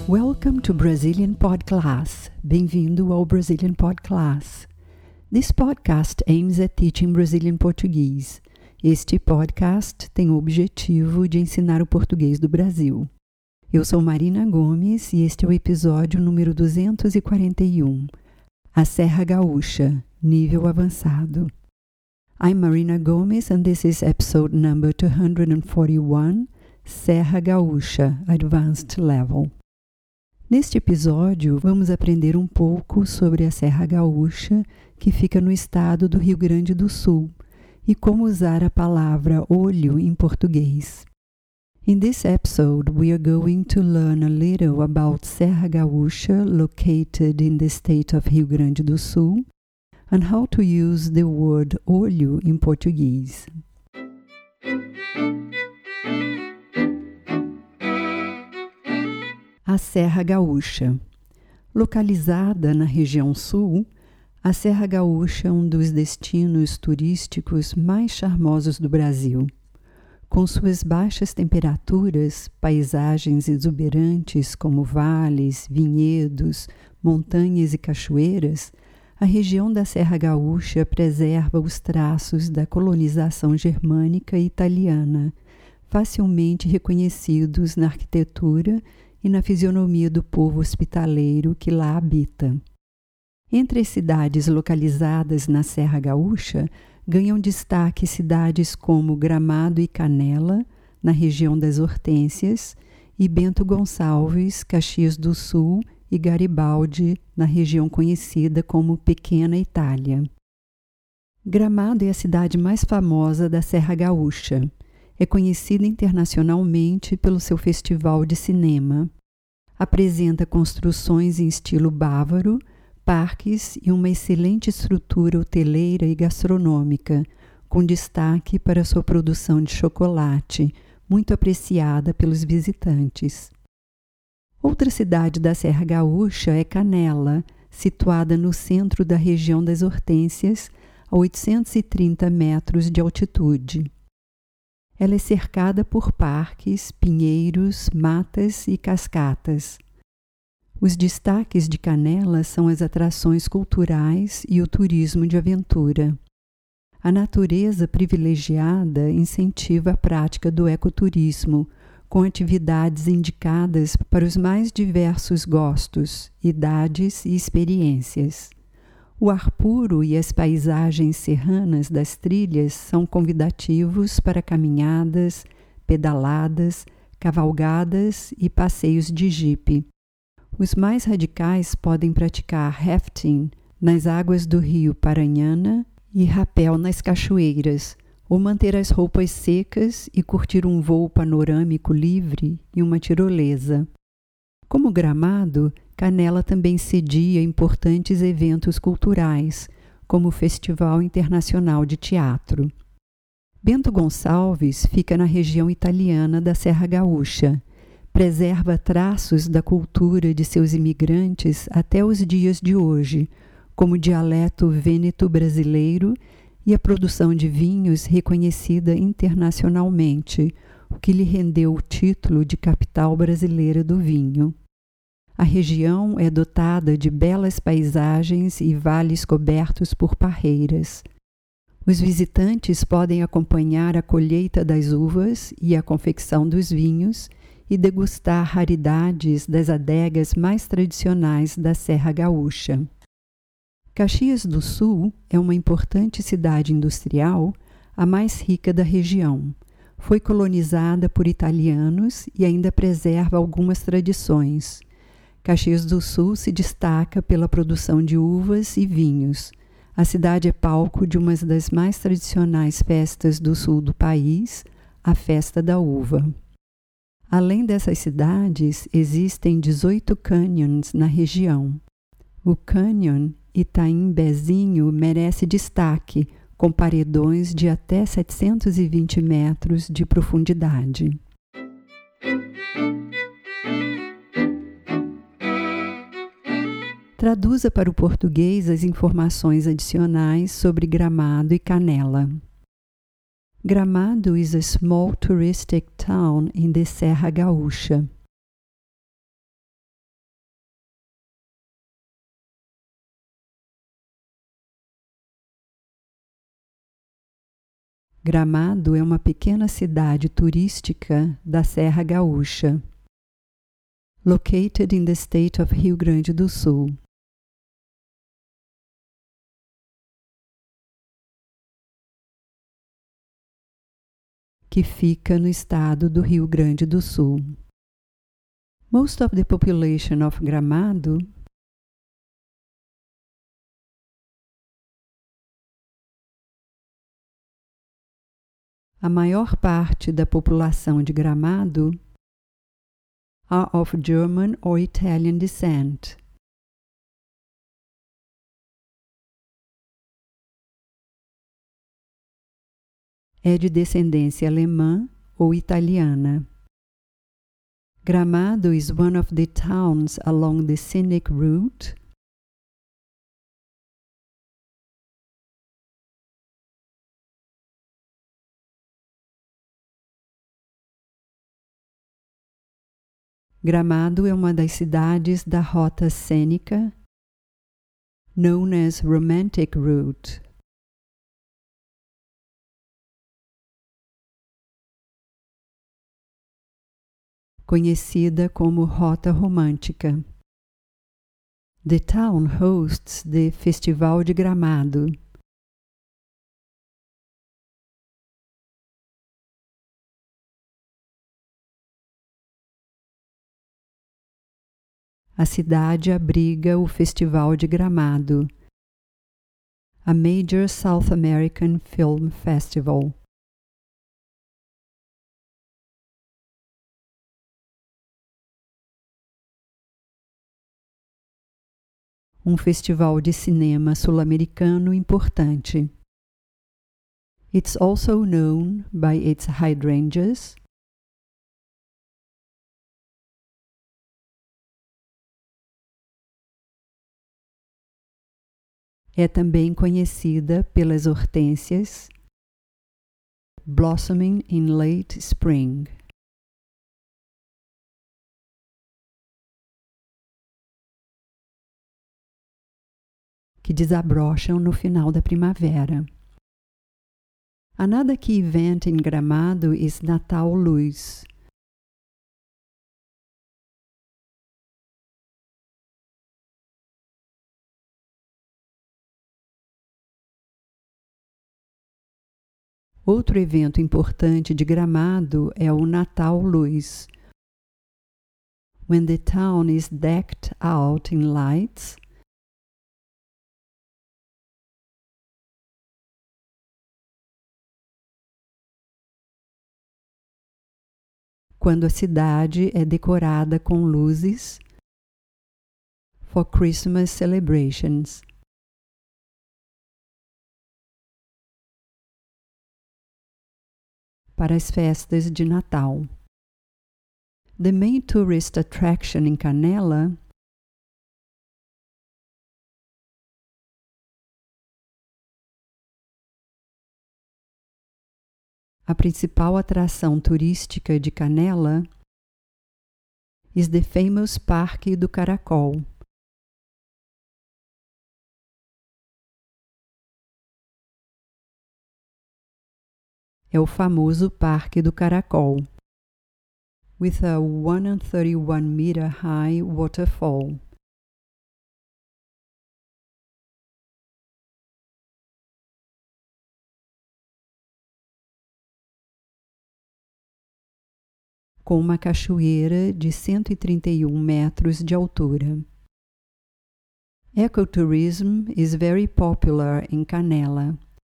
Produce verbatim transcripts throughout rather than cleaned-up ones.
Welcome to Brazilian Pod Class. Bem-vindo ao Brazilian Pod Class. This podcast aims at teaching Brazilian Portuguese. Este podcast tem o objetivo de ensinar o português do Brasil. Eu sou Marina Gomes e este é o episódio número duzentos e quarenta e um. A Serra Gaúcha, nível avançado. I'm Marina Gomes and this is episode number two hundred forty-one, Serra Gaúcha, Advanced Level. Neste episódio, vamos aprender um pouco sobre a Serra Gaúcha, que fica no estado do Rio Grande do Sul, e como usar a palavra olho em português. In this episode, we are going to learn a little about Serra Gaúcha, located in the state of Rio Grande do Sul, and how to use the word olho in Portuguese. A Serra Gaúcha. Localizada na região sul, a Serra Gaúcha é um dos destinos turísticos mais charmosos do Brasil. Com suas baixas temperaturas, paisagens exuberantes como vales, vinhedos, montanhas e cachoeiras, a região da Serra Gaúcha preserva os traços da colonização germânica e italiana, facilmente reconhecidos na arquitetura e na fisionomia do povo hospitaleiro que lá habita. Entre as cidades localizadas na Serra Gaúcha, ganham destaque cidades como Gramado e Canela, na região das Hortênsias, e Bento Gonçalves, Caxias do Sul e Garibaldi, na região conhecida como Pequena Itália. Gramado é a cidade mais famosa da Serra Gaúcha. É conhecida internacionalmente pelo seu festival de cinema. Apresenta construções em estilo bávaro, parques e uma excelente estrutura hoteleira e gastronômica, com destaque para sua produção de chocolate, muito apreciada pelos visitantes. Outra cidade da Serra Gaúcha é Canela, situada no centro da região das Hortênsias, a oitocentos e trinta metros de altitude. Ela é cercada por parques, pinheiros, matas e cascatas. Os destaques de Canela são as atrações culturais e o turismo de aventura. A natureza privilegiada incentiva a prática do ecoturismo, com atividades indicadas para os mais diversos gostos, idades e experiências. O ar puro e as paisagens serranas das trilhas são convidativos para caminhadas, pedaladas, cavalgadas e passeios de jipe. Os mais radicais podem praticar rafting nas águas do rio Paranhana e rapel nas cachoeiras, ou manter as roupas secas e curtir um voo panorâmico livre e uma tirolesa. Como Gramado, Canela também cedia importantes eventos culturais, como o Festival Internacional de Teatro. Bento Gonçalves fica na região italiana da Serra Gaúcha. Preserva traços da cultura de seus imigrantes até os dias de hoje, como o dialeto vêneto-brasileiro e a produção de vinhos reconhecida internacionalmente, o que lhe rendeu o título de capital brasileira do vinho. A região é dotada de belas paisagens e vales cobertos por parreiras. Os visitantes podem acompanhar a colheita das uvas e a confecção dos vinhos e degustar raridades das adegas mais tradicionais da Serra Gaúcha. Caxias do Sul é uma importante cidade industrial, a mais rica da região. Foi colonizada por italianos e ainda preserva algumas tradições. Caxias do Sul se destaca pela produção de uvas e vinhos. A cidade é palco de uma das mais tradicionais festas do sul do país, a Festa da Uva. Além dessas cidades, existem dezoito canyons na região. O Canyon Itaim-Bezinho merece destaque, com paredões de até setecentos e vinte metros de profundidade. Traduza para o português as informações adicionais sobre Gramado e Canela. Gramado is a small touristic town in the Serra Gaúcha. Gramado é uma pequena cidade turística da Serra Gaúcha, located in the state of Rio Grande do Sul. Que fica no estado do Rio Grande do Sul. Most of the population of Gramado A maior parte da população de Gramado are of German or Italian descent. É de descendência alemã ou italiana. Gramado is one of the towns along the scenic route Gramado é uma das cidades da rota cênica known as Romantic Route. Conhecida como Rota Romântica. The town hosts the Festival de Gramado. A cidade abriga o Festival de Gramado, a major South American film festival. Um festival de cinema sul-americano importante. It's also known by its hydrangeas, é também conhecida pelas hortênsias blossoming in late spring. Que desabrocham no final da primavera. Another key event in Gramado is Natal Luz. Outro evento importante de Gramado é o Natal Luz, when the town is decked out in lights quando a cidade é decorada com luzes for Christmas celebrations. Para as festas de Natal. The main tourist attraction in Canela A principal atração turística de Canela is the famous Parque do Caracol. É o famoso Parque do Caracol, with a one hundred thirty-one meter high waterfall. Com uma cachoeira de cento e trinta e um metros de altura. Ecotourism is very popular in Canela.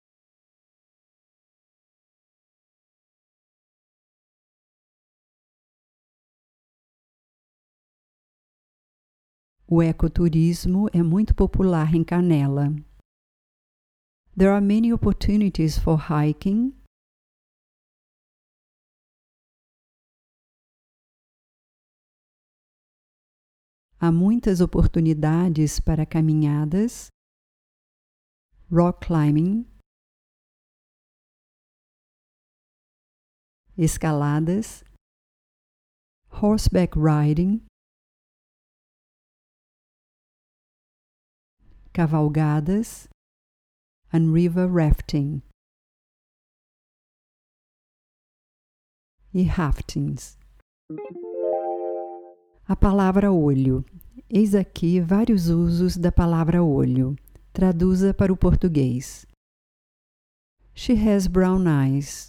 O ecoturismo é muito popular em Canela. There are many opportunities for hiking, há muitas oportunidades para caminhadas, rock climbing, escaladas, horseback riding, cavalgadas and river rafting. e raftings. A palavra olho. Eis aqui vários usos da palavra olho. Traduza para o português. She has brown eyes.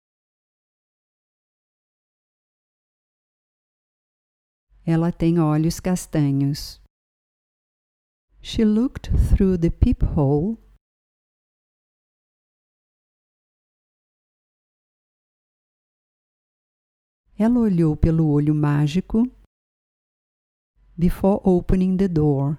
Ela tem olhos castanhos. She looked through the peephole. Ela olhou pelo olho mágico. Before opening the door.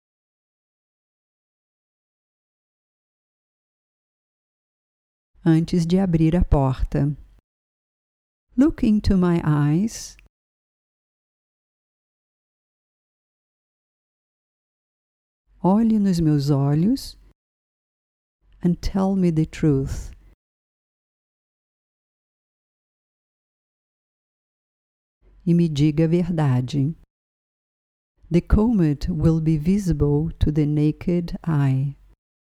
Antes de abrir a porta. Look into my eyes. Olhe nos meus olhos. And tell me the truth. E me diga a verdade. The comet will be visible to the naked eye.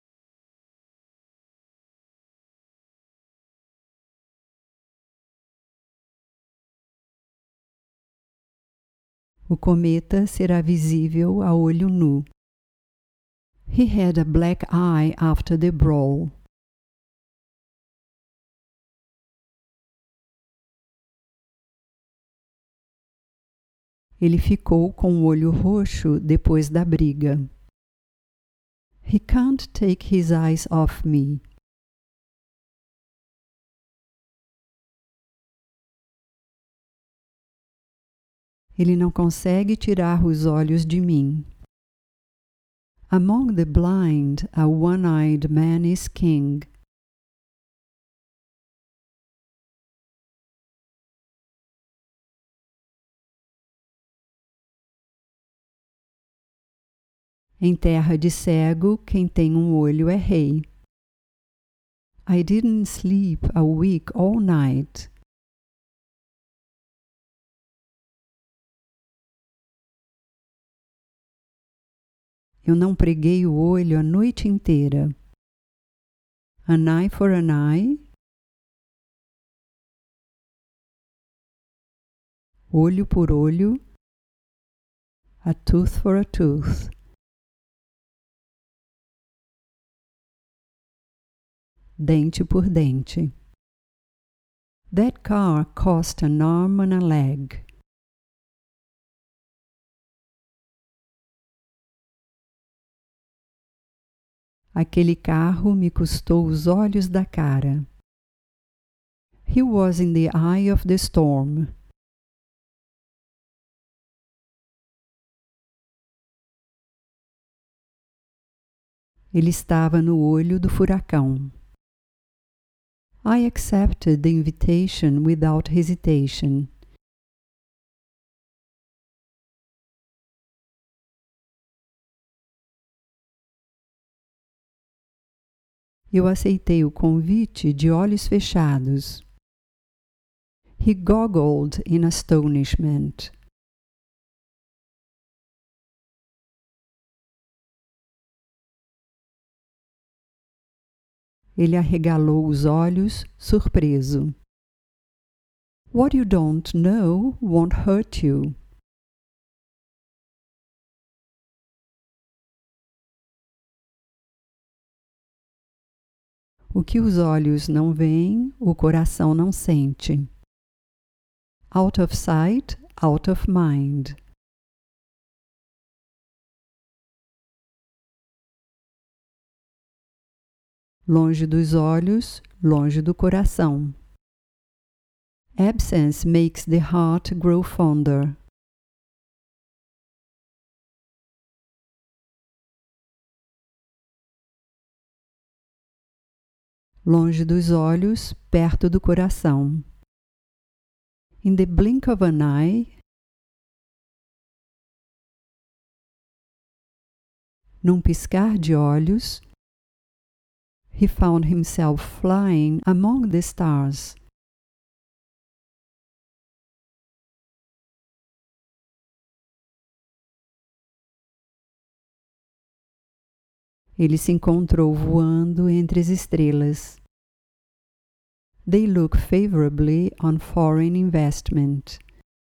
O cometa será visível a olho nu. He had a black eye after the brawl. Ele ficou com o olho roxo depois da briga. He can't take his eyes off me. Ele não consegue tirar os olhos de mim. Among the blind, a one-eyed man is king. Em terra de cego, quem tem um olho é rei. I didn't sleep a week all night. Eu não preguei o olho a noite inteira. An eye for an eye. Olho por olho. A tooth for a tooth. Dente por dente. That car cost an arm and a leg. Aquele carro me custou os olhos da cara. He was in the eye of the storm. Ele estava no olho do furacão. I accepted the invitation without hesitation. Eu aceitei o convite de olhos fechados. He goggled in astonishment. Ele arregalou os olhos, surpreso. What you don't know won't hurt you. O que os olhos não veem, o coração não sente. Out of sight, out of mind. Longe dos olhos, longe do coração. Absence makes the heart grow fonder. Longe dos olhos, perto do coração. In the blink of an eye. Num piscar de olhos. He found himself flying among the stars. Ele se encontrou voando entre as estrelas. they look favorably on foreign investment.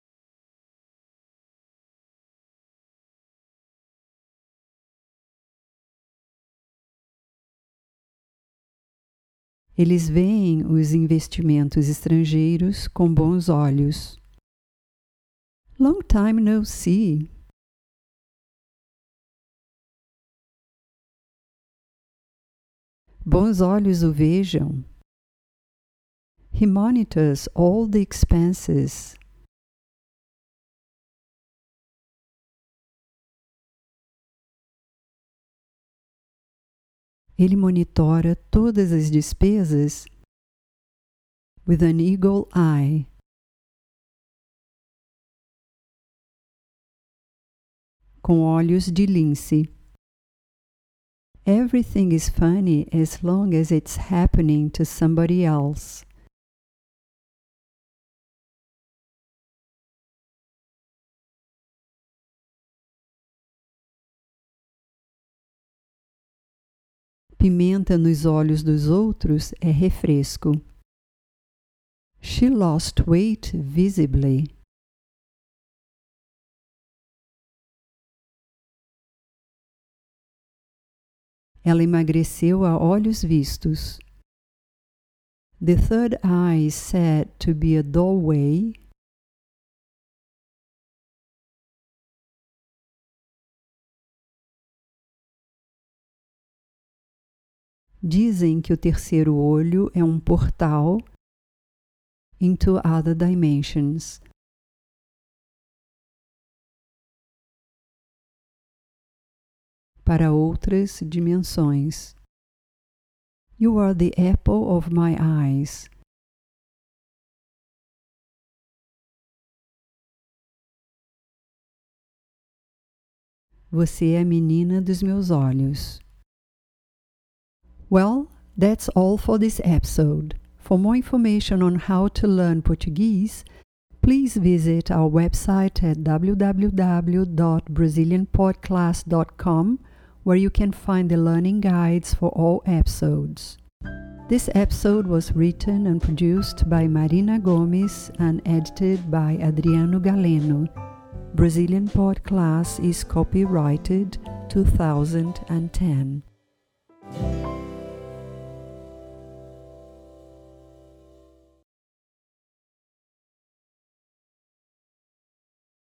Eles veem os investimentos estrangeiros com bons olhos. Long time no see. Bons olhos o vejam. He monitors all the expenses. Ele monitora todas as despesas with an eagle eye. Com olhos de lince. Everything is funny as long as it's happening to somebody else. Pimenta nos olhos dos outros é refresco. She lost weight visibly. Ela emagreceu a olhos vistos. The third eye is said to be a doorway. Dizem que o terceiro olho é um portal into other dimensions. Para outras dimensões. You are the apple of my eyes. Você é a menina dos meus olhos. Well, that's all for this episode. For more information on how to learn Portuguese, please visit our website at w w w dot brazilian podcast dot com, where you can find the learning guides for all episodes. This episode was written and produced by Marina Gomes and edited by Adriano Galeno. Brazilian Podcast is copyrighted two thousand ten.